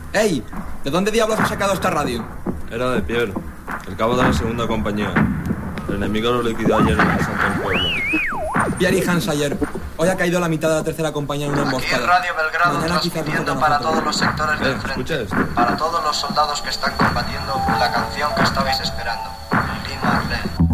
¡Ey! ¿De dónde diablos has sacado esta radio? Era de Pierre, el cabo de la segunda compañía. El enemigo lo liquidó ayer en el asalto al pueblo. Pierre y Hans ayer. Hoy ha caído la mitad de la tercera compañía en una emboscada. Aquí Radio Belgrado transmitiendo para todos los sectores del frente. Para todos los soldados que están combatiendo, la canción que estabais esperando. Lili Marlene.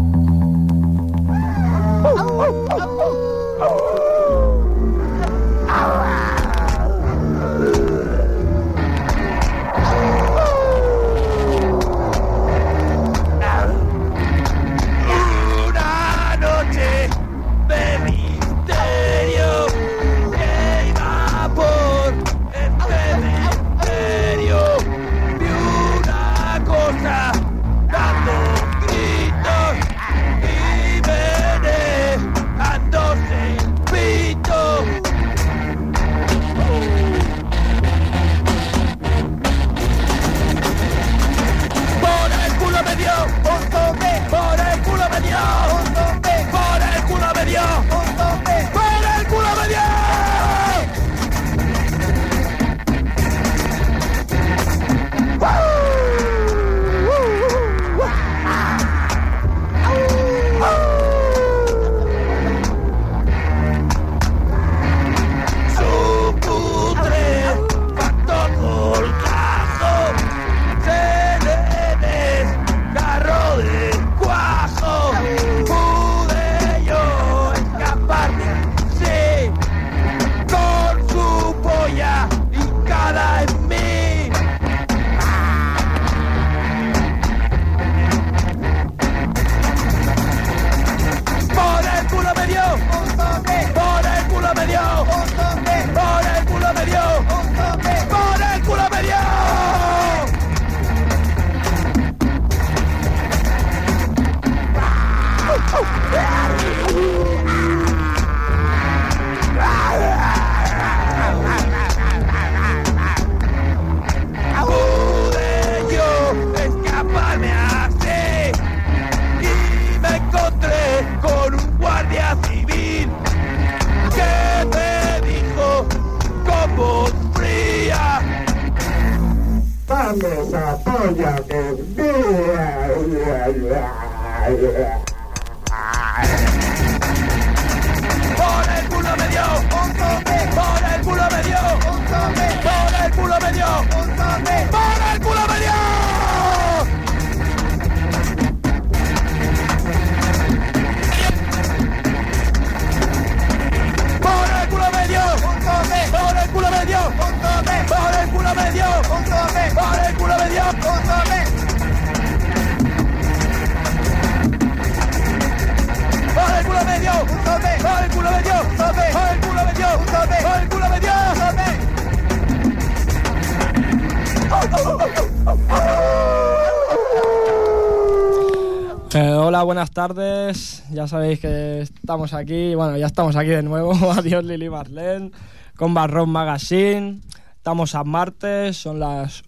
Hola, buenas tardes. Ya sabéis que estamos aquí. Bueno, ya estamos aquí de nuevo. Adiós, Lili Marlene, con Barrón Magazine. Estamos a martes, son las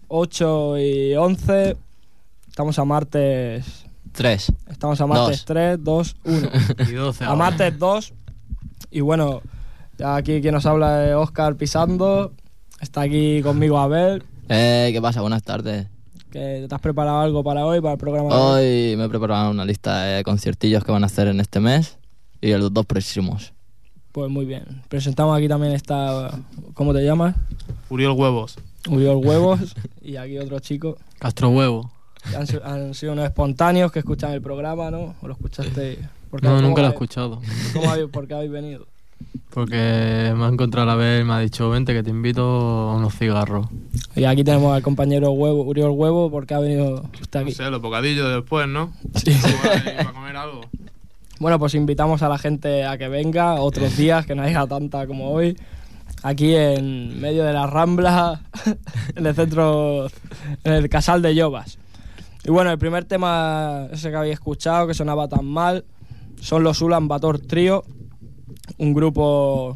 8:11. Estamos a martes 3. Estamos a martes 3, 2, 1. Y 12 a martes 2. Y bueno, aquí quien nos habla es Óscar Pisando. Está aquí conmigo Abel. ¿Qué pasa? Buenas tardes. ¿Te has preparado algo para hoy, para el programa de hoy? Hoy me he preparado una lista de conciertillos que van a hacer en este mes y los 2 próximos. Pues muy bien. Presentamos aquí también está... ¿Cómo te llamas? Uriol Huevos. Uriol Huevos. Y aquí otro chico. Castro Huevo. Han sido unos espontáneos que escuchan el programa, ¿no? ¿O lo escuchaste? No, nunca lo he escuchado. ¿Por qué habéis venido? Porque me ha encontrado a la vez y me ha dicho, vente que te invito a unos cigarros. Y aquí tenemos al compañero Huevo, Uriol Huevo, ¿por qué ha venido usted aquí? No sé, los bocadillos después, ¿no? Sí. Para comer algo. Bueno, pues invitamos a la gente a que venga otros días, que no haya tanta como hoy. Aquí en medio de la Rambla, en el centro, en el Casal de Llobas. Y bueno, el primer tema ese que habéis escuchado, que sonaba tan mal, son los Ulan Bator Trio, un grupo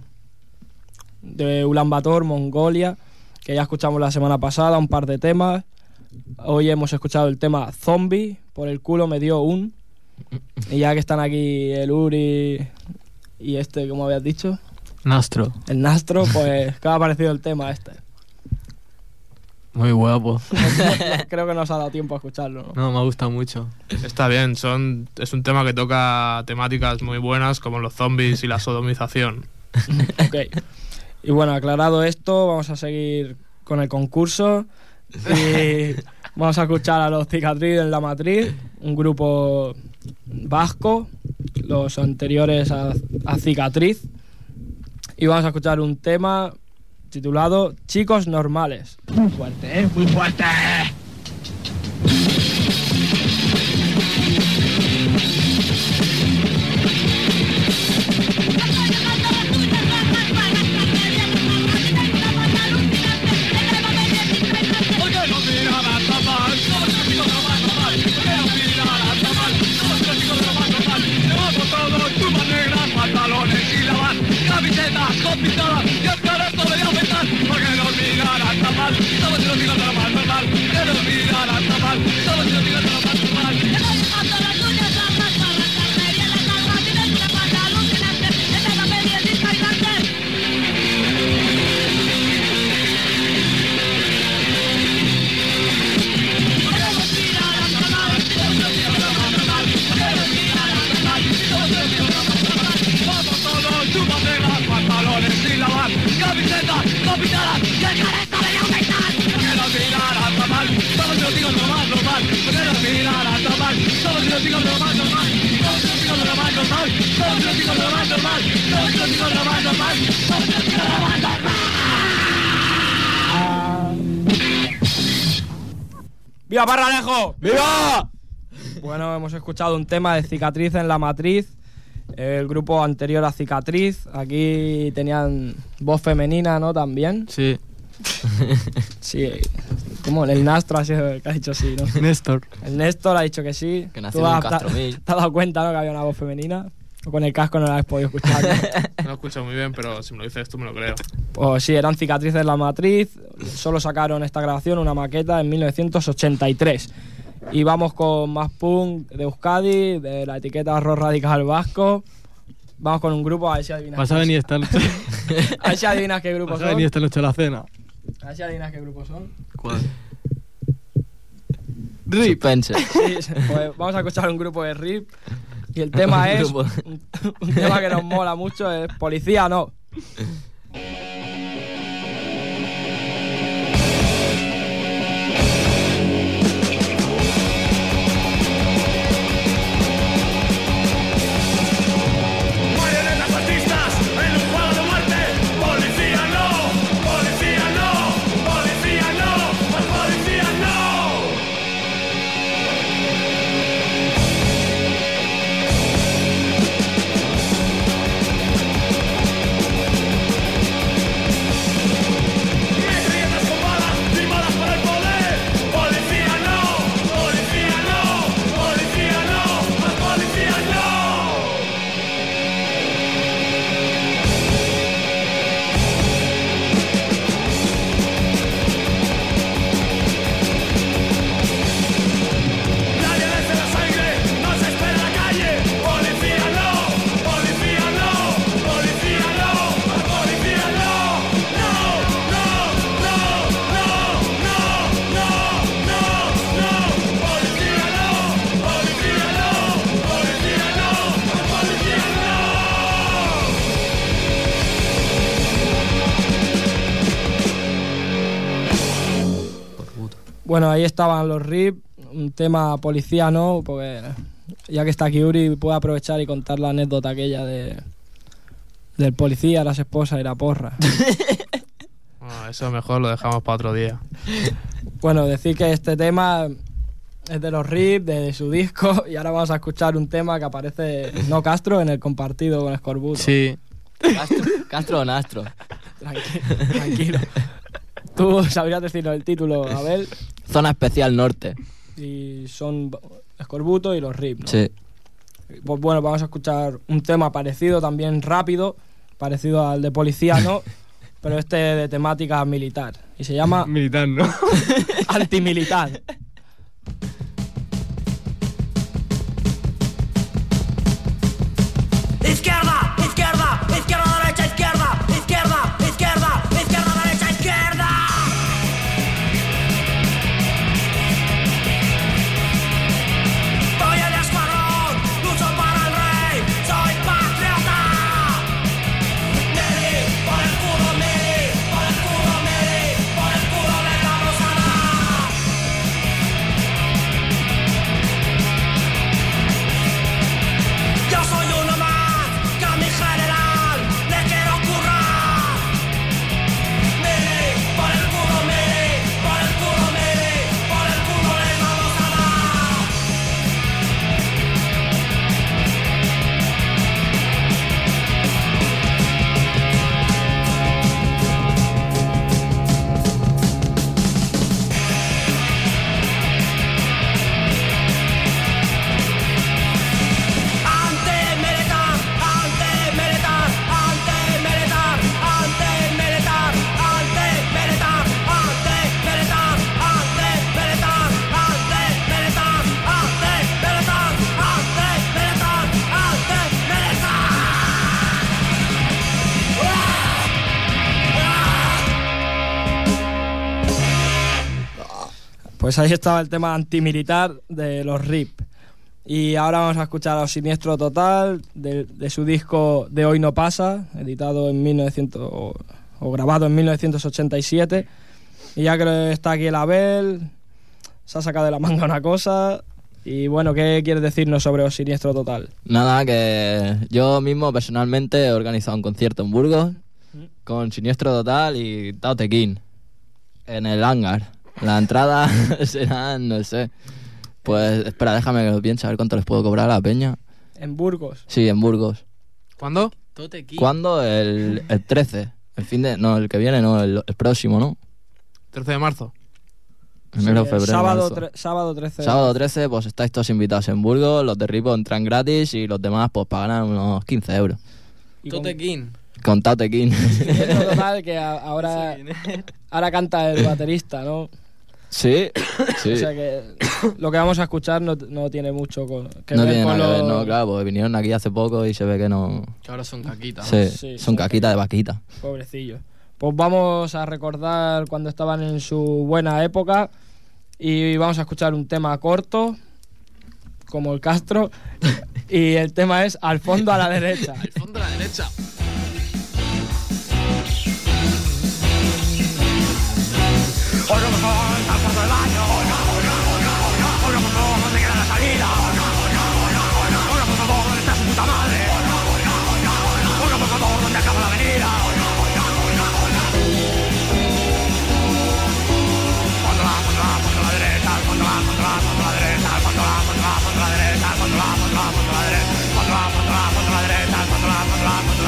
de Ulan Bator, Mongolia, que ya escuchamos la semana pasada, un par de temas. Hoy hemos escuchado el tema Zombie, por el culo me dio un. Y ya que están aquí el Uri y este, ¿cómo habías dicho? Nastro. El Nastro, pues, ¿qué ha parecido el tema este? Muy guapo. Creo que no os ha dado tiempo a escucharlo, ¿no? No, me ha gustado mucho. Está bien, es un tema que toca temáticas muy buenas como los zombies y la sodomización. Ok. Y bueno, aclarado esto, vamos a seguir con el concurso y vamos a escuchar a los Cicatriz en la Matriz, un grupo vasco, los anteriores a Cicatriz, y vamos a escuchar un tema titulado Chicos Normales. Muy fuerte, muy fuerte. Camisetas con pistolas y el careto le voy a aumentar porque nos miran hasta mal. Somos si nos digan de lo más normal, que nos miran hasta mal. Somos si nos digan de lo más normal. Estoy dejando las uñas largas para arrancarme bien las almas. Tienes una pata alucinante, este papel y el discarizante. Porque nos miran hasta mal, somos si nos digan de lo más normal. Porque nos miran hasta mal, somos si nos digan de lo más normal. Vamos todos, chupas negras, pantalones sin lavar, camisetas, capitanas, y el careto le voy a aumentar. Porque nos miran hasta mal, somos si nos digan de lo más normal. Porque nos miran hasta mal, somos si nos digan de lo más normal. Somos si nos digan de lo más normal, somos si nos digan de lo más normal. Somos si nos digan de lo más normal, somos si nos digan de lo más normal. ¡Viva Parralejo! ¡Viva! Bueno, hemos escuchado un tema de Cicatriz en la Matriz, el grupo anterior a Cicatriz. Aquí tenían voz femenina, ¿no? También. Sí. Sí, como el Nastro ha sido el que ha dicho sí, ¿no? Néstor. El Néstor ha dicho que sí. Que nació en Castro Mil. ¿Te has dado cuenta, no, que había una voz femenina? O con el casco no la has podido escuchar, ¿no? No lo escucho muy bien, pero si me lo dices tú me lo creo. Pues sí, eran Cicatrices en la Matriz. Solo sacaron esta grabación, una maqueta, en 1983. Y vamos con más punk de Euskadi, de la etiqueta Rock Radical Vasco. Vamos con un grupo, a ver si adivinas. Vas a venir esta noche. A ver si adivinas qué grupo Vas a son. venir esta noche a la cena. A ver si adivinas qué grupo son. ¿Cuál? Suspense. Sí, pues vamos a escuchar un grupo de RIP. Y el tema es Grupo. un tema que nos mola mucho, es Policía No. Marionetas fascistas en un juego de muerte. Policía no, policía no, policía no, más policía no. Metralletas con balas y balas para el poder. Policía no, policía no, policía no, más policía no. Nadie desde la sangre, no se espera en la calle. Policía no, policía no, policía no, más policía no. No, no, no, no, no, no, no, no. Policía no, policía no, policía no, más policía no. Bueno, ahí estaban los RIP, un tema Policía No, porque ya que está aquí Uri puede aprovechar y contar la anécdota aquella del policía, las esposas y la porra. Bueno, eso mejor lo dejamos para otro día. Bueno, decir que este tema es de los RIP, de su disco, y ahora vamos a escuchar un tema que aparece, no Castro, en el compartido con Escorbuto. Sí. Castro o Nastro. Tranquilo. Tú sabrías decirnos el título, Abel, Zona Especial Norte. y son Escorbuto y los RIP, ¿no? Sí. Pues bueno, vamos a escuchar un tema parecido, también rápido, parecido al de Policía No, pero este de temática militar, y se llama Militar, ¿no? Antimilitar. Izquierda, izquierda, izquierda, derecha, izquierda, izquierda, izquierda, izquierda, derecha, izquierda. Pues ahí estaba el tema antimilitar de los RIP. Y ahora vamos a escuchar a Los Siniestro Total, de su disco De Hoy No Pasa, editado en 1900 o grabado en 1987. Y ya que está aquí el Abel, se ha sacado de la manga una cosa. Y bueno, ¿qué quieres decirnos sobre Los Siniestro Total? Nada, que yo mismo personalmente he organizado un concierto en Burgos con Siniestro Total y Tao Te King en el hangar. La entrada serán, no sé. Pues espera, déjame que lo piense, a ver cuánto les puedo cobrar a la peña. ¿En Burgos? Sí, en Burgos. ¿Cuándo? ¿Cuándo? El 13. No, el que viene, no, el próximo, ¿no? 13 de marzo. Enero, febrero, sábado 13. Sábado 13, pues estáis todos invitados en Burgos. Los de Ripo entran gratis y los demás, pues pagarán unos 15 euros. Tote King. Con Tao Te King. Total, que ahora canta el baterista, ¿no? Sí. O sea que lo que vamos a escuchar no tiene mucho que no ver tiene con nada que ver, no, claro, porque vinieron aquí hace poco y se ve que no... Que ahora son caquitas. Sí, son caquitas de vaquita. Pobrecillos. Pues vamos a recordar cuando estaban en su buena época y vamos a escuchar un tema corto, como el Castro, y el tema es Al fondo a la derecha. Al fondo a la derecha. Hoy no pasó al paso del año. Hoy no pasó donde queda la salida. Hoy no pasó donde está su puta madre. Hoy no pasó donde acaba la avenida. Fondo la derecha, fondo la derecha, fondo la derecha, fondo la derecha, fondo la derecha, fondo la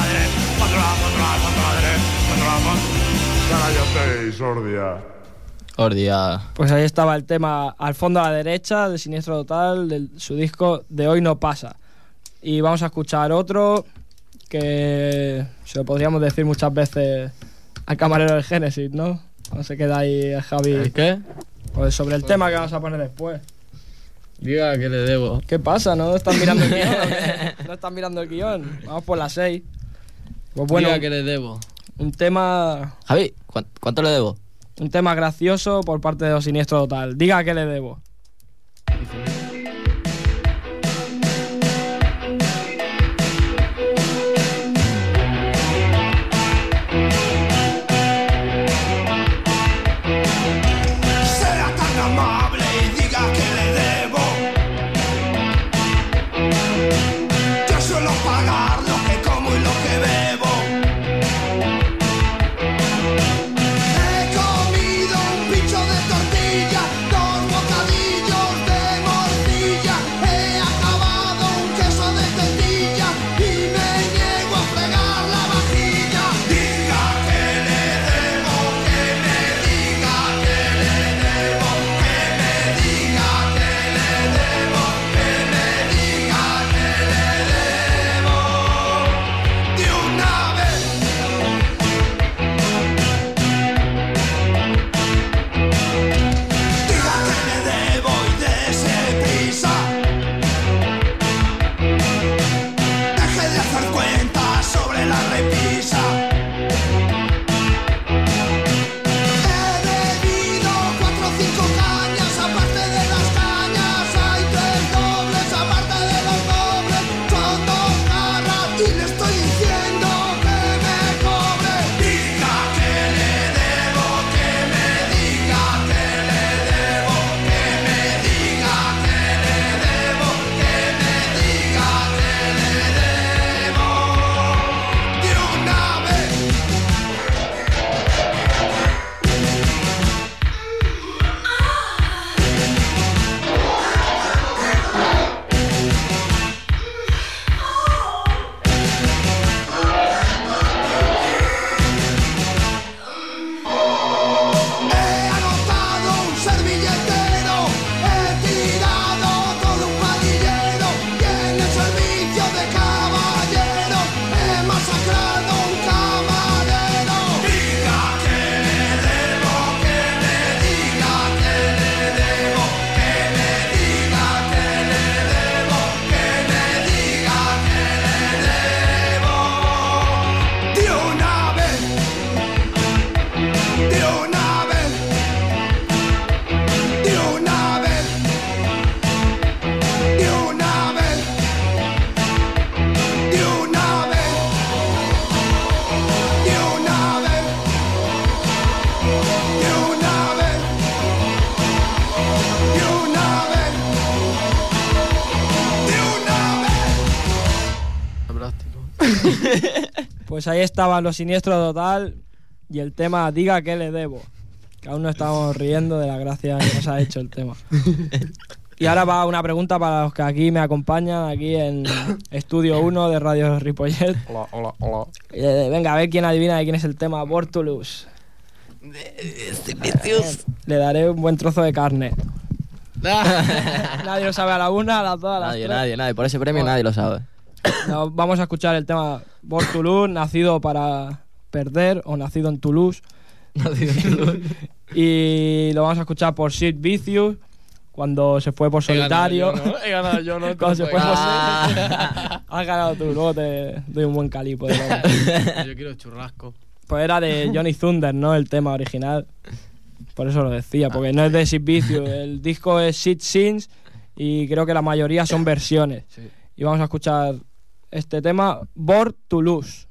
derecha. Cállate, sordia. Pues ahí estaba el tema Al fondo a la derecha de Siniestro Total, de su disco De Hoy No Pasa. Y vamos a escuchar otro que se lo podríamos decir muchas veces al camarero del Génesis, ¿no? No se queda ahí el Javi. ¿El qué? Pues sobre el tema que vamos a poner después. Diga que le debo. ¿Qué pasa? ¿No están mirando el guión? ¿No están mirando el guión? Vamos por las 6. Pues bueno, Diga que le debo. un tema... Javi, ¿cuánto le debo? Un tema gracioso por parte de Los Siniestro Total. Diga que le debo. Sea tan amable y diga que le debo. Yo suelo pagar lo que como y lo que bebo. He comido un pincho de tortilla, 2 bocadillos de morcilla. Pues ahí estaban los Siniestro Total y el tema Diga que le debo. Que aún no estamos riendo de la gracia que nos ha hecho el tema. Y ahora va una pregunta para los que aquí me acompañan, aquí en Estudio 1 de Radio Ripollet. Hola. Venga, a ver quién adivina de quién es el tema Born to Lose. Le daré un buen trozo de carne. Nadie lo sabe a la una, a las dos, a las tres. Nadie. Por ese premio nadie lo sabe. No, vamos a escuchar el tema Born to Lose, nacido para perder o nacido en Toulouse. Y lo vamos a escuchar por Sid Vicious cuando se fue por solitario. He ganado yo, ¿no? Cuando se fue por has ganado tú, luego te doy un buen calipo. Yo quiero churrasco. Pues era de Johnny Thunder, ¿no? El tema original. Por eso lo decía, porque no es de Sid Vicious. El disco es Sid Sings y creo que la mayoría son versiones. Sí. Y vamos a escuchar este tema, Born to Lose.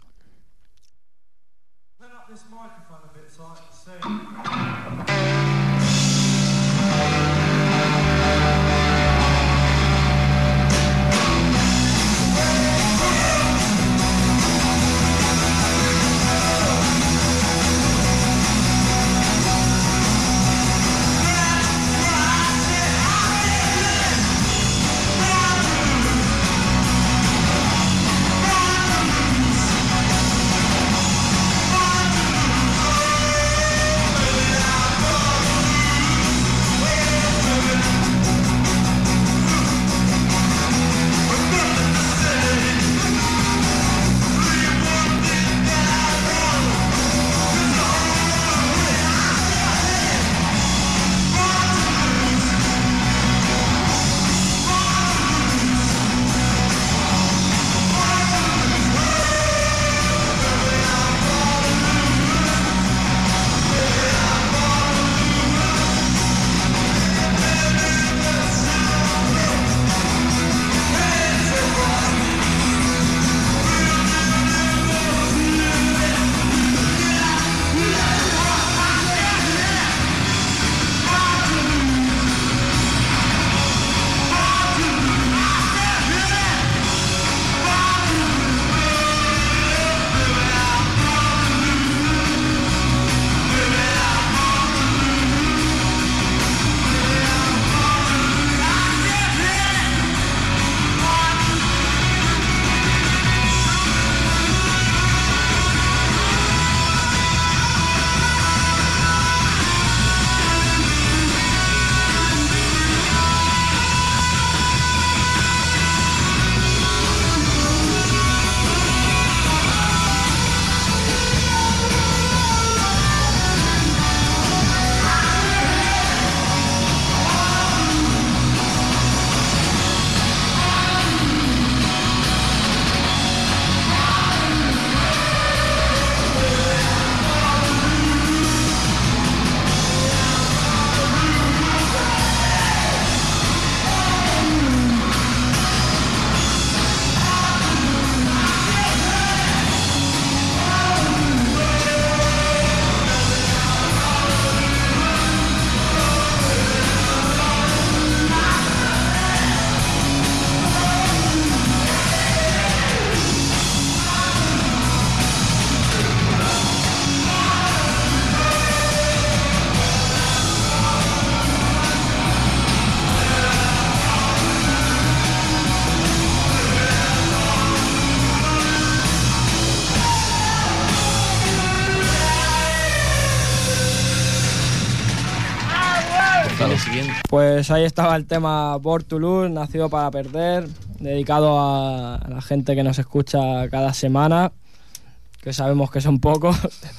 Pues ahí estaba el tema Born to Lose, nacido para perder, dedicado a la gente que nos escucha cada semana, que sabemos que son pocos,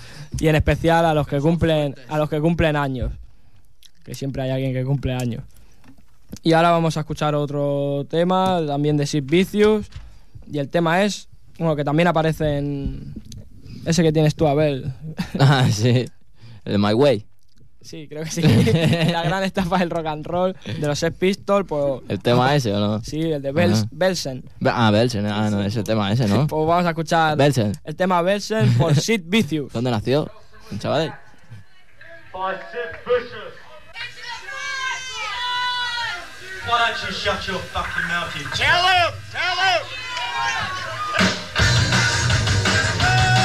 y en especial a los que cumplen años, que siempre hay alguien que cumple años. Y ahora vamos a escuchar otro tema, también de Sid Vicious, y el tema es uno que también aparece en ese que tienes tú, Abel. Ah, sí, el My Way. Sí, creo que sí. La gran estafa del rock and roll de los Sex Pistols. Pues, ¿El tema ese o no? Sí, el de Belsen. Belsen, no, ese tema ese, ¿no? Pues vamos a escuchar Belsen. El tema Belsen por Sid Vicious. ¿Dónde nació? ¿En Sabadell? By Sid Vicious. Why don't you shut your fucking mouth, you... Tell him!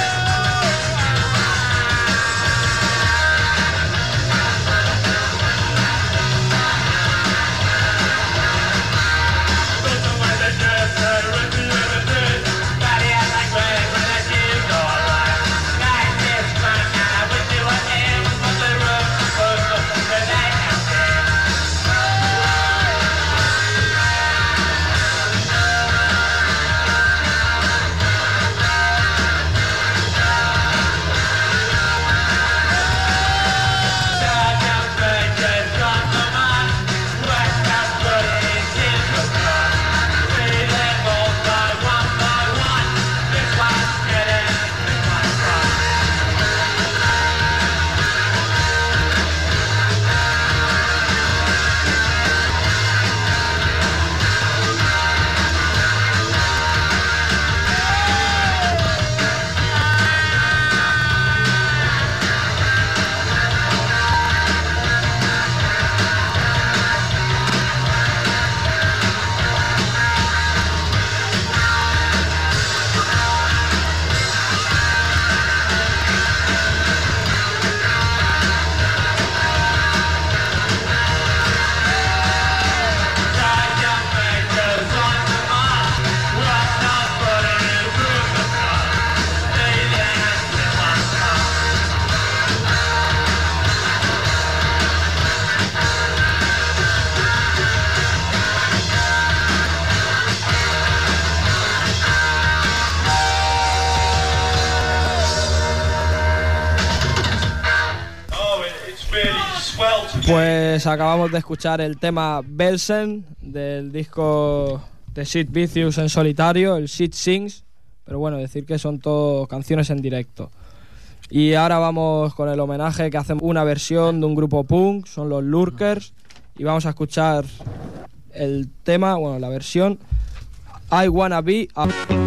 Pues acabamos de escuchar el tema Belsen del disco de Sid Vicious en solitario, el Sid Sings, pero bueno, decir que son todo canciones en directo. Y ahora vamos con el homenaje, que hacemos una versión de un grupo punk, son los Lurkers, y vamos a escuchar el tema, bueno, la versión I Wanna Be a...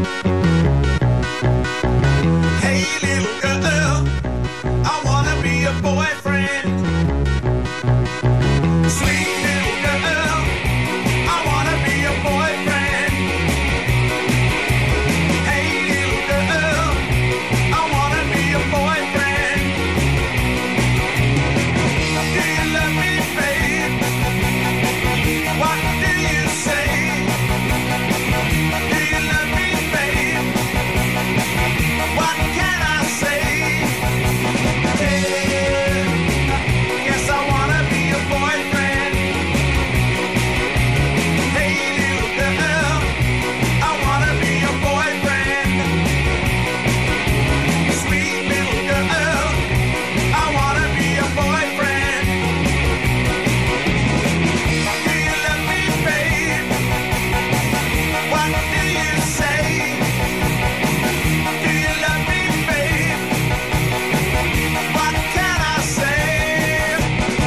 Hey little girl, I wanna be your boyfriend. Sweet little girl, I wanna be your boyfriend. Hey little girl, I wanna be your boyfriend. Do you love me, babe? What do you say? Do you love me, babe? What can I say? Hey, yes, I wanna be your boyfriend. Hey, little girl, I wanna be your boyfriend. Sweet little girl, I wanna be your boyfriend. Do you love me, babe? What do you say? Do you love me, babe? What can I say?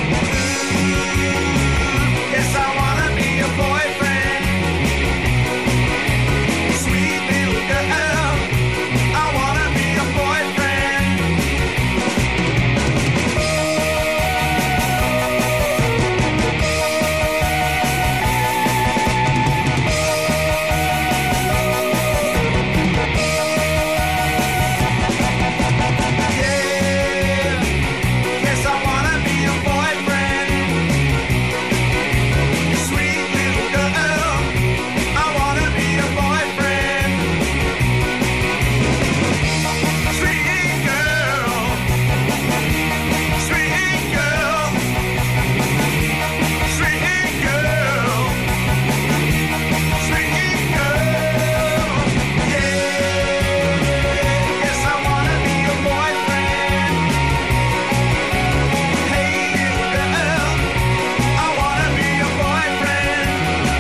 Yes, I wanna be your boyfriend. Sweet little girl, I wanna be your boyfriend. Yeah, yes, I wanna be your boyfriend. Sweet little girl, I wanna be your boyfriend. Sweet girl, sweet girl, sweet girl, sweet girl. Yeah, yes, I wanna be your boyfriend. Hey little girl, I wanna be your boyfriend.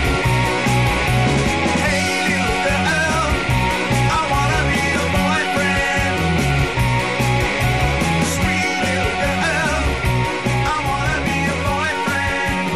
Hey little girl, I wanna be your boyfriend. Sweet little girl, I wanna be your boyfriend.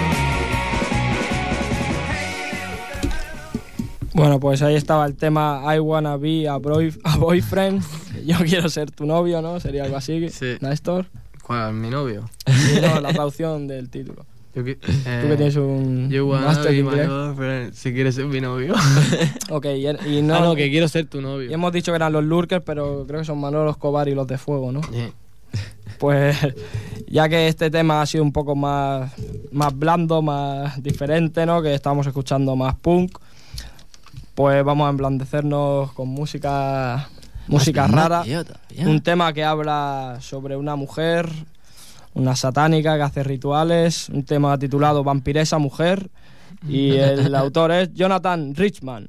Bueno, pues ahí estaba el tema I Wanna Be a Boyfriend. Yo quiero ser tu novio, ¿no? Sería algo así, Sí. Néstor. ¿Cuál? ¿Mi novio? Sí, no, la traducción del título. Tú que tienes un máster be en my inglés. boyfriend, si quieres ser mi novio. Ok, y no... No, que quiero ser tu Y novio. hemos dicho que eran los Lurkers, pero creo que son Manolo Escobar y los de Fuego, ¿no? Sí. Pues ya que este tema ha sido un poco más blando, más diferente, ¿no? Que estamos escuchando más punk, pues vamos a emblandecernos con música rara. Un tema que habla sobre una mujer, una satánica que hace rituales, un tema titulado Vampiresa Mujer, y el autor es Jonathan Richman.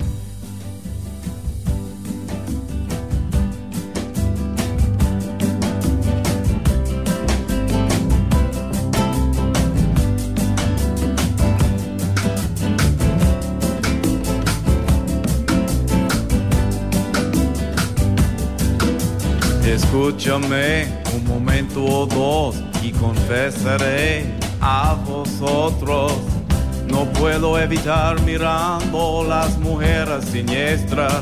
Escúchame un momento o dos y confesaré a vosotros. No puedo evitar mirando las mujeres siniestras.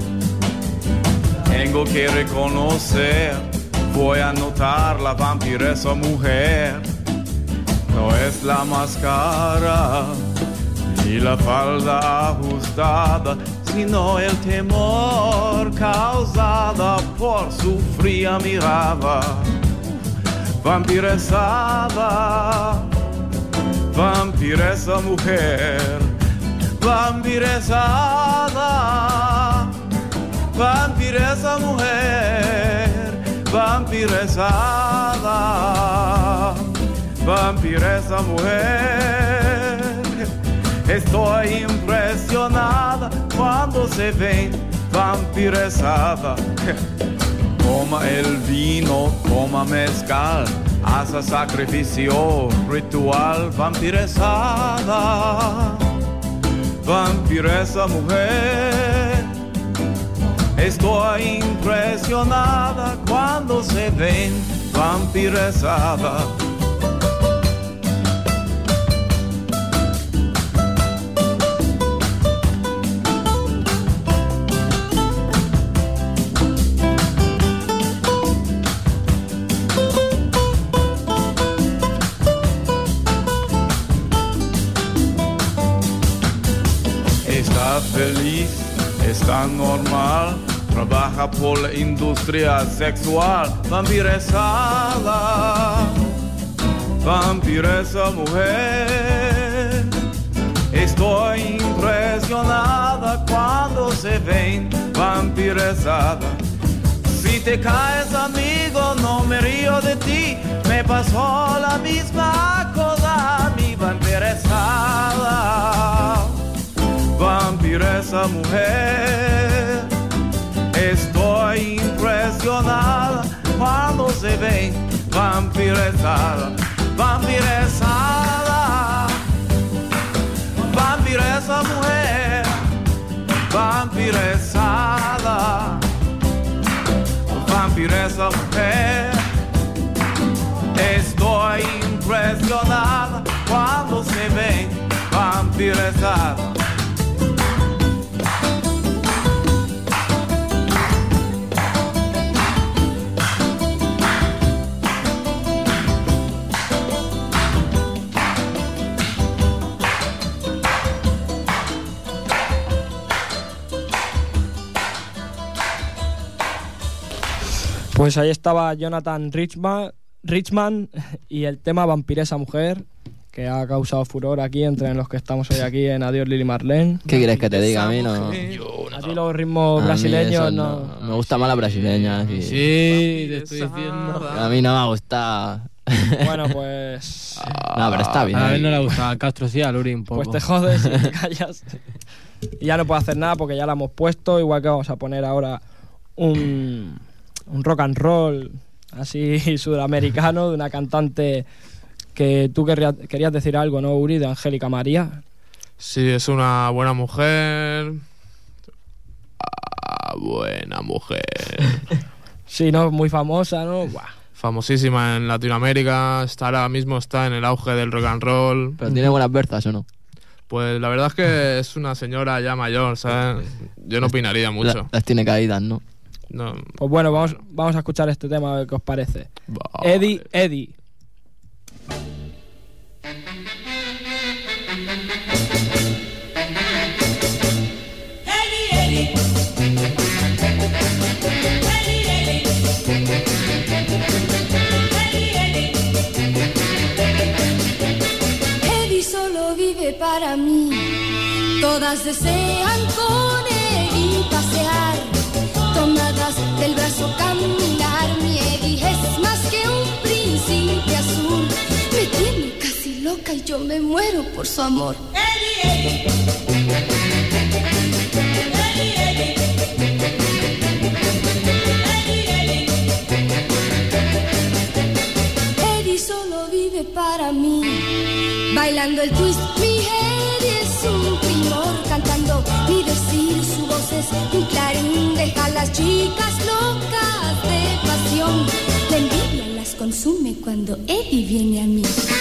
Tengo que reconocer, voy a notar la vampiresa mujer. No es la máscara ni la falda ajustada, sino el temor causado por su fría mirada. Vampiresada, vampiresa mujer, vampiresada, vampiresa mujer, vampiresada, vampiresa mujer. Estoy impresionada cuando se ven vampiresada. Toma el vino, toma mezcal, hace sacrificio ritual, vampirezada, vampiresa mujer. Estoy impresionada cuando se ven vampirezada. Está feliz, está normal, trabaja por la industria sexual, vampirezada, vampiresa mujer. Estoy impresionada cuando se ven vampirezada. Si te caes, amigo, no me río de ti, me pasó la misma cosa, mi vampirezada, vampiresa mujer. Estoy impresionada cuando se ve vampirezada, vampirezada, vampiresa mujer, vampirezada, vampiresa mujer. Estoy impresionada cuando se ve vampirezada. Pues ahí estaba Jonathan Richman y el tema Vampiresa Mujer, que ha causado furor aquí entre los que estamos hoy aquí en Adiós Lili Marlene. ¿Qué quieres que te diga? A mí no. A ti los ritmos brasileños no. Me gusta más la brasileña. Sí, te estoy diciendo. A mí no me ha gustado. Bueno, pues... No, pero está bien. A mí no le gusta. A Castro sí, a Luri un poco. Pues te jodes y te callas. Y ya no puedo hacer nada porque ya la hemos puesto. Igual que vamos a poner ahora un rock and roll así sudamericano de una cantante que tú querías decir algo, ¿no, Uri? De Angélica María. Sí, es una buena mujer. Buena mujer. Sí, ¿no? Muy famosa, ¿no? Buah. Famosísima en Latinoamérica. Ahora mismo está en el auge del rock and roll. ¿Pero tiene buenas versas o no? Pues la verdad es que es una señora ya mayor, ¿sabes? Yo no opinaría mucho. Las tiene caídas, ¿no? No. Pues bueno, vamos a escuchar este tema a ver qué os parece. Vale. Eddie. Eddie solo vive para mí. Todas desean con Eddie pasear, tomadas del brazo caminar. Mi Eddie es más que un príncipe azul, me tiene casi loca y yo me muero por su amor. Eddie, Eddie. Eddie solo vive para mí, bailando el twist. Mi Eddie es un primor, cantando ni decir, su voz es un clarín, deja a las chicas locas de pasión. La envidia las consume cuando Eddie viene a mí.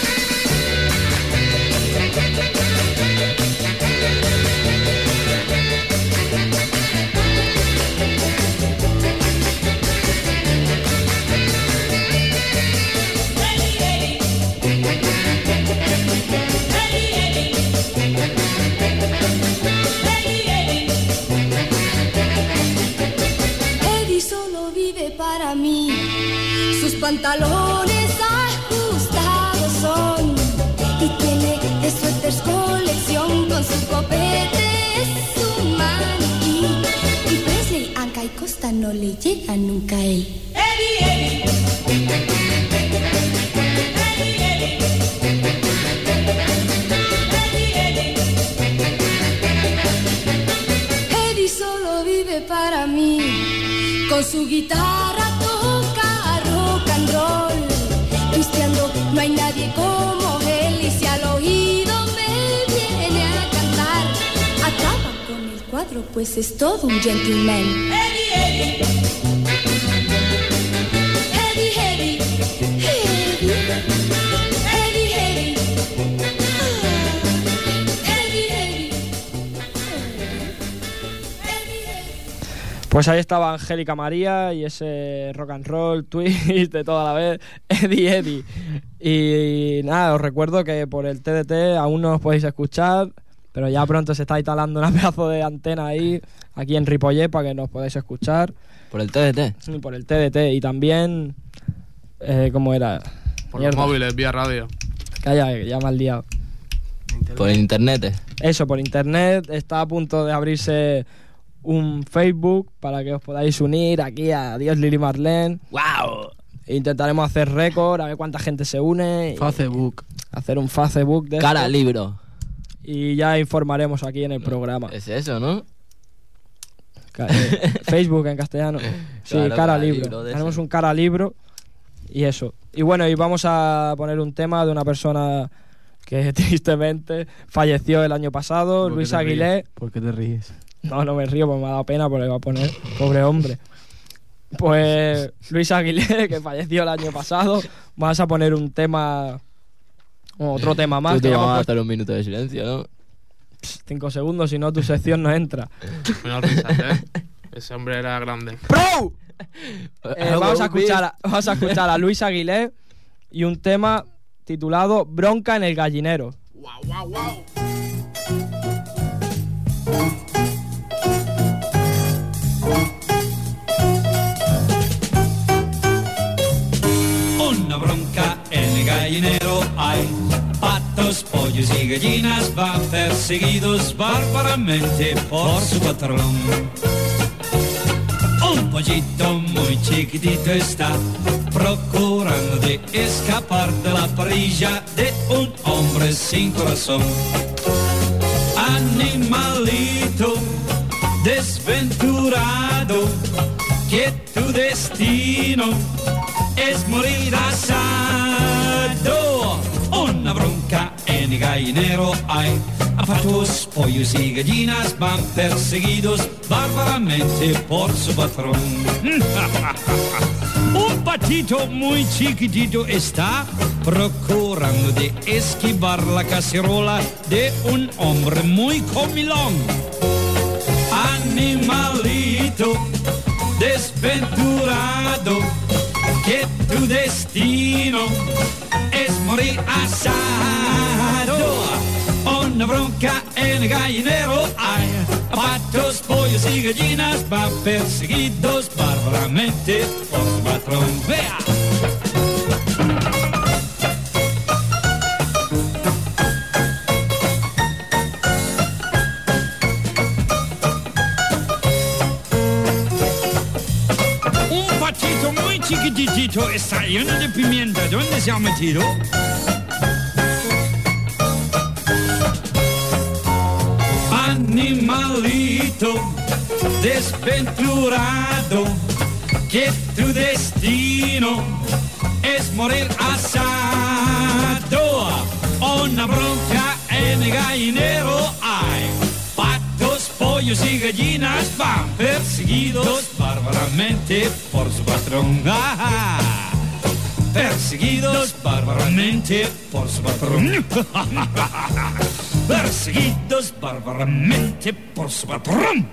Eddie solo vive para mí, sus pantalones ajustados son y tiene de suéteres colección, con su copete es un maniquí. Y Presley, Anca y Costa no le llega nunca a él. Eddie, Eddie. Eddie solo vive para mí, con su guitarra toca rock and roll, twist No hay nadie como él y si al oído me viene a cantar, acaba con el cuadro, pues es todo un gentleman. Eddie, Eddie. Eddie, Eddie. Eddie. Eddie, Eddie. Pues ahí estaba Angélica María y ese rock and roll, twist de toda la vez, Eddie, Eddie. Y nada, os recuerdo que por el TDT aún no os podéis escuchar, pero ya pronto se está instalando una pedazo de antena ahí, aquí en Ripollet, para que nos podáis escuchar. ¿Por el TDT? Sí, por el TDT. Y también, ¿cómo era? Por los móviles, vía radio. Calla, ya me has liado. Por internet. Eso, por internet. Está a punto de abrirse un Facebook para que os podáis unir aquí a Adiós Lili Marlene. ¡Wow! Intentaremos hacer récord, a ver cuánta gente se une. Facebook. Hacer un Facebook de Cara esto. libro. Y ya informaremos aquí en el programa. Es eso, ¿no? Facebook en castellano. Sí, Claro, cara libro. Tenemos un cara libro y eso. Y bueno, y vamos a poner un tema de una persona que tristemente falleció el año pasado, Luis Aguilé. ¿Por qué te ríes? No me río, porque me ha dado pena, porque le va a poner pobre hombre. Pues Luis Aguilé, que falleció el año pasado, vas a poner un tema, otro tema más. Tú te que vamos a vamos hacer un minuto de silencio, ¿no? 5 segundos, si no tu sección no entra. Menos risas, ¿eh? Ese hombre era grande. ¡Pro! Vamos a escuchar a Luis Aguilé y un tema titulado Bronca en el gallinero. ¡Guau, guau, guau! Una bronca en el gallinero hay, patos, pollos y gallinas van perseguidos bárbaramente por su patrón. Un pollito muy chiquitito está procurando de escapar de la parrilla de un hombre sin corazón. Animalito desventurado, que tu destino es morir asado. Una bronca en el gallinero hay, patos, pollos y gallinas van perseguidos bárbaramente por su patrón. Un patito muy chiquitito está procurando de esquivar la cacerola de un hombre muy comilón. Animalito desventurado, que tu destino es morir asado. Una bronca en el gallinero hay, patos, pollos y gallinas van perseguidos bárbaramente por su patrón. ¡Vea! Chiquitito está lleno de pimienta. ¿Dónde se ha metido? Animalito desventurado, que tu destino es morir asado. Una bronca en el gallinero hay, patos, pollos y gallinas van perseguidos bárbaramente por su patrón. ¡Ah! Perseguidos bárbaramente por su patrón. Perseguidos bárbaramente por su patrón.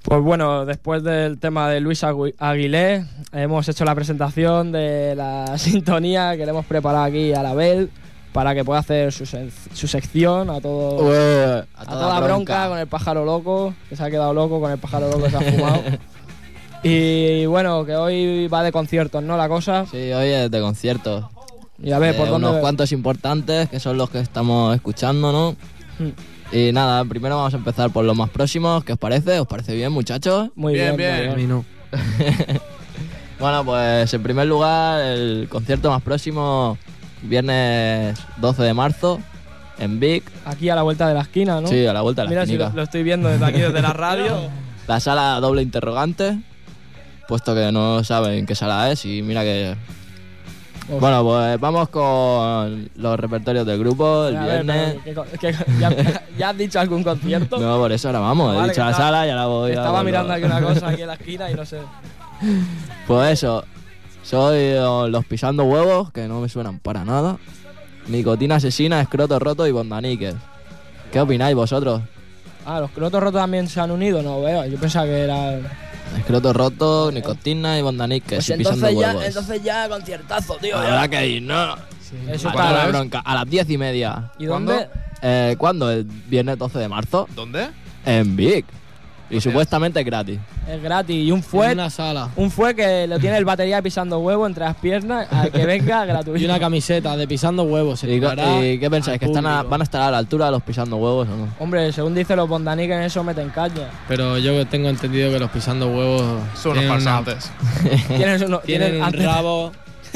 Pues bueno, después del tema de Luis Aguilé, hemos hecho la presentación de la sintonía que le hemos preparado aquí a la Bel para que pueda hacer su sección a todo a toda bronca con el pájaro loco, que se ha quedado loco con el pájaro loco que se ha fumado. Y bueno, que hoy va de conciertos, ¿no? La cosa. Sí, hoy es de conciertos. Y a ver, ¿por dónde? Unos cuantos importantes, que son los que estamos escuchando, ¿no? Y nada, primero vamos a empezar por los más próximos. ¿Qué os parece? ¿Os parece bien, muchachos? Muy bien. A mí no. Bueno, pues en primer lugar, el concierto más próximo, viernes 12 de marzo, en Vic. Aquí a la vuelta de la esquina, ¿no? Sí, a la vuelta de la esquina. Mira, si lo estoy viendo desde aquí, desde la radio. La sala doble interrogante, puesto que no saben qué sala es, y mira que... Bueno, pues vamos con los repertorios del grupo el viernes. ¿Ya has dicho algún concierto? No, por eso ahora vamos. He dicho la sala y ahora voy. Estaba mirando aquí una cosa aquí en la esquina y no sé. Pues eso, soy los Pisando Huevos, que no me suenan para nada. Nicotina Asesina, Escroto Roto y Bondaniques. ¿Qué opináis vosotros? ¿Los Escrotos Rotos también se han unido? No veo, yo pensaba que era... Escroto Roto, Nicotina y Bondaniques. Pues entonces ya conciertazo, tío. Habrá que ir, ¿no? Sí. Eso está la bronca. A las 10:30. ¿Y dónde? ¿Cuándo? El viernes 12 de marzo. ¿Dónde? En Vic. Y supuestamente es gratis. Es gratis. Y un fue. En una sala. Un fue que lo tiene el batería pisando huevo entre las piernas. A que venga gratuito. Y una camiseta de Pisando Huevos. ¿Y qué pensáis? ¿Que van a estar a la altura de los Pisando Huevos o no? Hombre, según dicen los Bondaniques, en eso meten caña. Pero yo tengo entendido que los Pisando Huevos son unos farsantes. Tienen un rabo.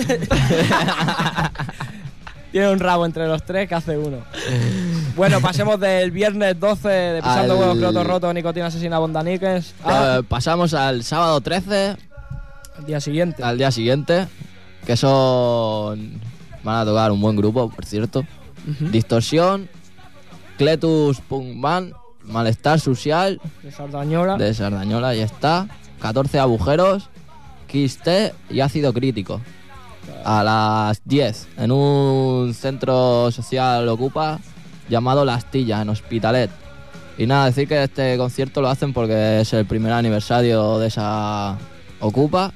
Tiene un rabo entre los tres que hace uno. Bueno, pasemos del viernes 12 de Pisando Huevos, Escroto Roto, Nicotina Asesina, Bondaniques. Pasamos al sábado 13. Al día siguiente. Que son... Van a tocar un buen grupo, por cierto. Distorsión, Cletus Punk Band, Malestar Social. De Sardañola. Ya está. 14 Agujeros, Kiss T y Ácido Crítico. A las 10 en un centro social Ocupa llamado La Astilla, en Hospitalet. Y nada, decir que este concierto lo hacen porque es el primer aniversario de esa Ocupa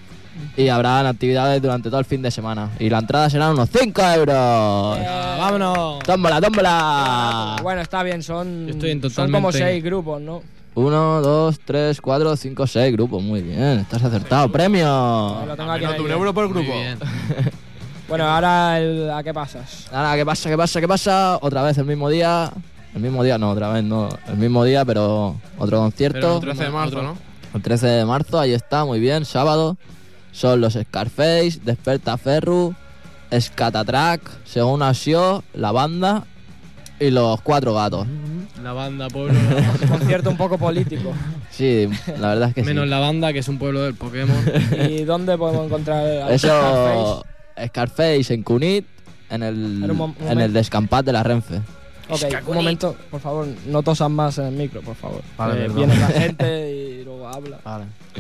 y habrán actividades durante todo el fin de semana. Y la entrada serán unos 5 euros. ¡Vámonos! ¡Tómbola! Bueno, está bien, son totalmente... como 6 grupos, ¿no? 1, 2, 3, 4, 5, 6 grupos. Muy bien, estás acertado. ¡Premio! Lo tengo aquí. ¿Un euro por grupo? Bueno, ahora ¿a qué pasas? Ahora, ¿qué pasa? Otra vez el mismo día. El mismo día, no, otra vez no. El mismo día, pero otro concierto. Pero el 13 de marzo, ¿no? El 13 de marzo, ahí está, muy bien, sábado. Son los Scarface, Desperta Ferru, Scatatrack, Según Asio, La Banda y los 4 Gatos. La Banda, pueblo. Concierto un poco político. Sí, la verdad es que Menos sí. La Banda, que es un pueblo del Pokémon. ¿Y dónde podemos encontrar eso? Scarface en Cunit, en el descampat de la Renfe. Ok, un momento, por favor, no tosan más en el micro, por favor. Vale, viene la gente y luego habla. Vale.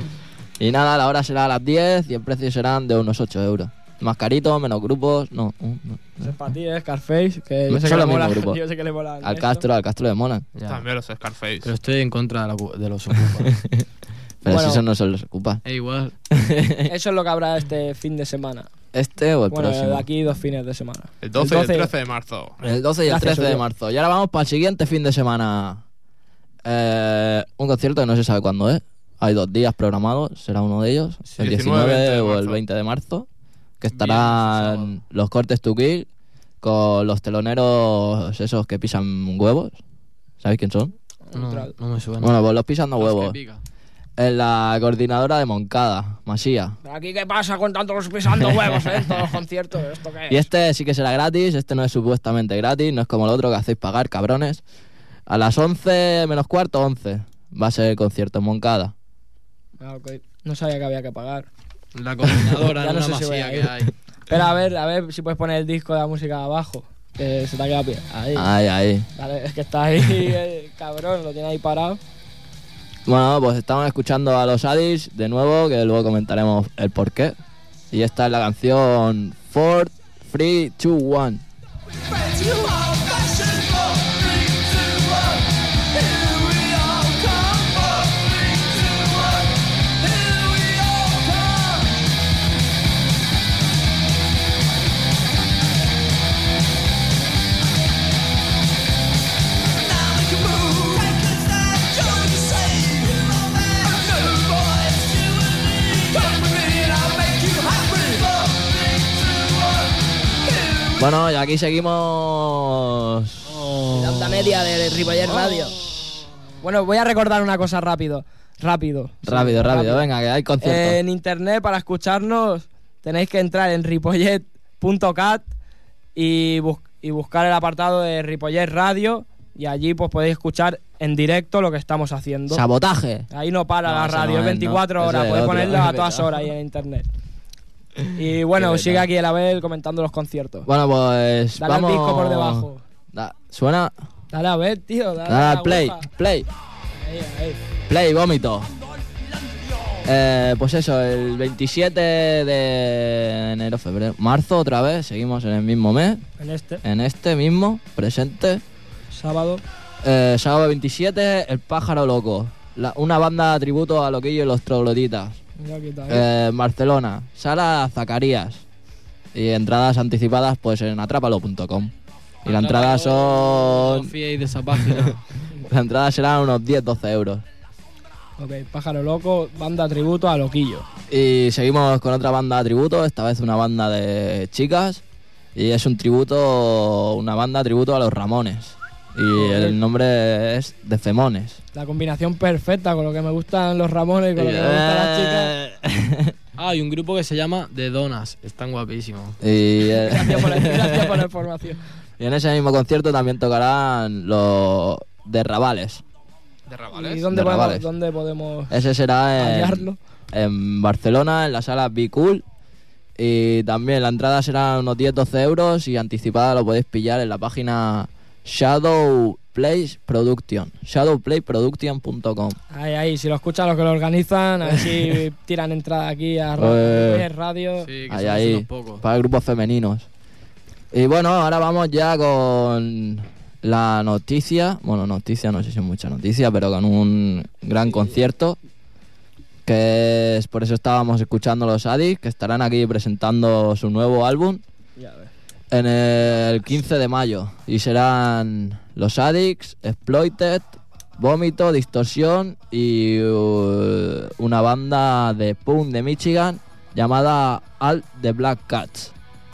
Y nada, la hora será a las 10 y el precio serán de unos 8 euros. Más carito, menos grupos, no. Eso es para ti, Scarface, que yo sé que le mola. Al Castro le molan. También los Scarface. Pero estoy en contra de los Ocupa. Pero si eso no se los ocupa. Igual. Eso es lo que habrá este fin de semana. ¿Este o el próximo? Bueno, de aquí 2 fines de semana. El 12 y el 13 de marzo. El 12 y el 13 de marzo. Y ahora vamos para el siguiente fin de semana. Un concierto que no se sabe cuándo es. Hay 2 días programados, será uno de ellos. Sí, el 19 o el 20 de marzo. Que estarán los Cortes to Kill con los teloneros esos que pisan huevos. ¿Sabéis quién son? No me suena. Bueno, pues los pisando huevos. En la coordinadora de Moncada, Masía. ¿Aquí qué pasa con tantos pisando huevos en todos los conciertos? ¿Esto qué es? Y este sí que será gratis, este no es supuestamente gratis, no es como el otro que hacéis pagar, cabrones. A las 11 menos cuarto, 11, va a ser el concierto en Moncada. Ok, no sabía que había que pagar. La coordinadora, ya no sé Masía si voy a que ir. hay. Espera, a ver si puedes poner el disco de la música abajo. Que se te ha quedado bien. Ahí. Vale, es que está ahí, cabrón, lo tiene ahí parado. Bueno, pues estamos escuchando a los Addis de nuevo, que luego comentaremos el porqué. Y esta es la canción 4, 3, 2, 1. Bueno, y aquí seguimos... La onda media de Ripollet Radio. Bueno, voy a recordar una cosa rápido. Rápido, venga, que hay conciertos. En internet, para escucharnos, tenéis que entrar en ripollet.cat y buscar el apartado de Ripollet Radio, y allí pues podéis escuchar en directo lo que estamos haciendo. ¡Sabotaje! Ahí no para la radio, es 24 horas, podéis ponerlo a todas horas ahí en internet. Y bueno, sigue aquí el Abel comentando los conciertos. Bueno, pues dale vamos... al disco por debajo. ¿Suena? Dale a ver, tío. Dale al play. Ahí. Play, vómito. Pues eso, el 27 de enero, febrero, marzo otra vez, seguimos en el mismo mes. En este mismo, presente. Sábado. Sábado 27, El Pájaro Loco. Una banda tributo a Loquillo y los Trogloditas. Barcelona, Sala Zacarías. Y entradas anticipadas pues en atrápalo.com. Y la entrada son... No fiéis de esa página. La entrada serán unos 10-12 euros. Ok, Pájaro Loco, banda tributo a Loquillo. Y seguimos con otra banda tributo, esta vez una banda de chicas. Y es una banda tributo a los Ramones. Y el nombre es De Femones. La combinación perfecta con lo que me gustan los Ramones y con lo que me gustan las chicas. Hay un grupo que se llama The Donas, están guapísimos. Gracias por la información. Y en ese mismo concierto también tocarán los de Rabales. ¿De Rabales? ¿Y dónde podemos Ese será hallarlo? En Barcelona, en la sala Be Cool. Y también la entrada será unos 10-12 euros y anticipada lo podéis pillar en la página shadowplayproduction.com. Ahí, si lo escuchan los que lo organizan, a ver si tiran entrada aquí a radio. Sí, ahí, para grupos femeninos. Y bueno, ahora vamos ya con la noticia. Bueno, noticia, no sé si es mucha noticia, pero con un gran concierto. Que es por eso estábamos escuchando los Addicts, que estarán aquí presentando su nuevo álbum. En el 15 de mayo. Y serán los Addicts, Exploited, Vómito, Distorsión y una banda de punk de Michigan llamada All the Black Cats.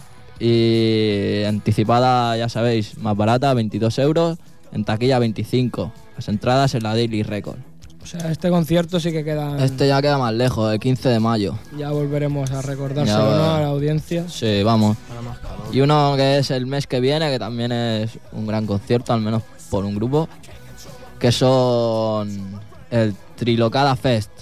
Y anticipada, ya sabéis, más barata, 22 euros, en taquilla 25. Las entradas en la Daily Record. O sea, este concierto sí que queda... Este ya queda más lejos, el 15 de mayo. Ya volveremos a recordárselo, ¿no?, a la audiencia. Sí, vamos. Y uno que es el mes que viene, que también es un gran concierto, al menos por un grupo, que son el Trilocada Fest.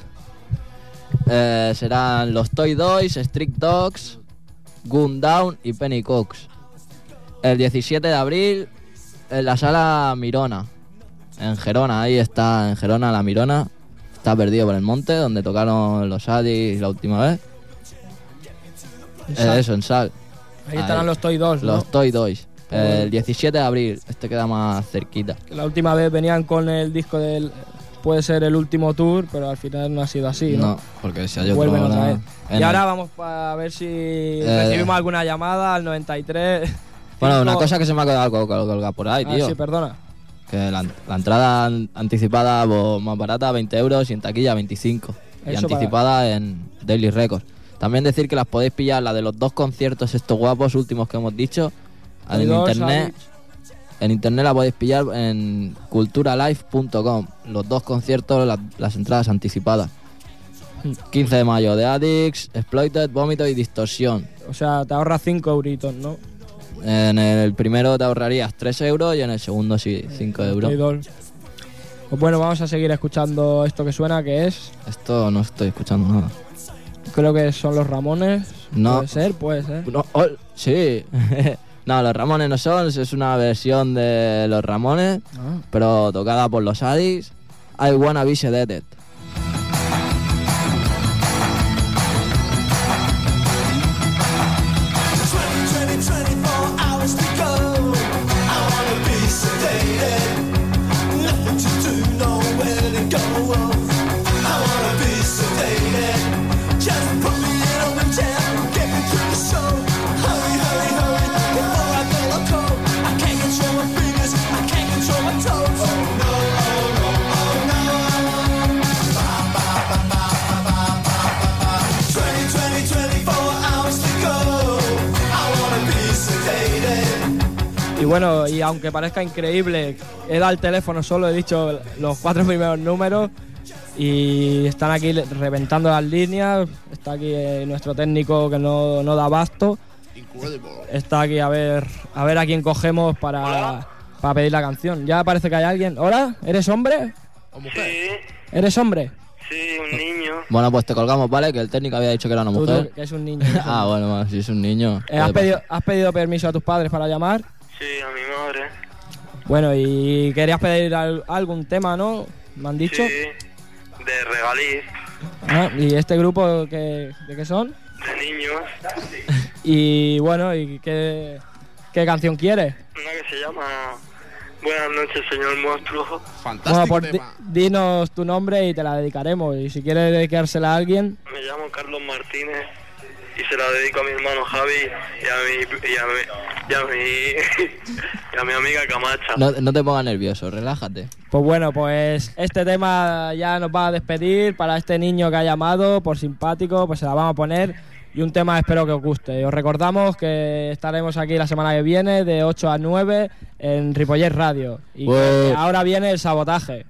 Serán los Toy Doys, Street Dogs, Gun Down y Penny Cox. El 17 de abril en la sala Mirona, en Gerona. Ahí está, en Gerona, la Mirona. Está perdido por el monte, donde tocaron los Addicts la última vez. Eso, en Sal. Ahí estarán los Toy Dolls, ¿no? Los Toy Dolls. El 17 de abril, este queda más cerquita. La última vez venían con el disco del... Puede ser el último tour, pero al final no ha sido así, ¿no? No, porque si hay vuelven otra vez. Y ahora vamos a ver si recibimos alguna llamada al 93. Bueno, una cosa que se me ha quedado colgada por ahí, tío. Sí, perdona. Que la entrada anticipada más barata, 20 euros, y en taquilla 25. Y anticipada en Daily Records. También decir que las podéis pillar, la de los dos conciertos estos guapos últimos que hemos dicho, en internet. En internet la podéis pillar en culturalife.com. Los dos conciertos, las entradas anticipadas. 15 de mayo, de Addicts, Exploited, Vómito y Distorsión. O sea, te ahorras 5 euritos, ¿no? En el primero te ahorrarías 3 euros y en el segundo sí, 5 euros. Pues bueno, vamos a seguir escuchando esto que suena, que es... Esto no estoy escuchando nada. Creo que son los Ramones. No. Puede ser. No, sí. No, los Ramones no son, es una versión de los Ramones, pero tocada por los Addicts. I Wanna Be Sedated. Sedated. bueno, y aunque parezca increíble, he dado el teléfono solo, he dicho los 4 primeros números y están aquí reventando las líneas. Está aquí nuestro técnico que no da abasto. Está aquí a ver a quién cogemos para pedir la canción. Ya parece que hay alguien. ¿Hola? ¿Eres hombre? Sí. ¿Eres hombre? Sí, un niño. Bueno, pues te colgamos, ¿vale? Que el técnico había dicho que era una mujer. Que es un niño. Ah, bueno, si es un niño. ¿Has pedido permiso a tus padres para llamar? Sí, a mi madre. Bueno, y querías pedir algún tema, ¿no? ¿Me han dicho? Sí, de Regaliz. ¿Y este grupo de qué son? De niños. Y bueno, ¿y qué canción quieres? Una que se llama Buenas noches, señor monstruo. Bueno, pues dinos tu nombre y te la dedicaremos. Y si quieres dedicársela a alguien... Me llamo Carlos Martínez y se la dedico a mi hermano Javi y a mi amiga Camacha. No te pongas nervioso, relájate. Pues bueno, pues este tema ya nos va a despedir. Para este niño que ha llamado, por simpático, pues se la vamos a poner. Y un tema espero que os guste. Os recordamos que estaremos aquí la semana que viene de 8 a 9 en Ripollet Radio. Y que ahora viene el sabotaje.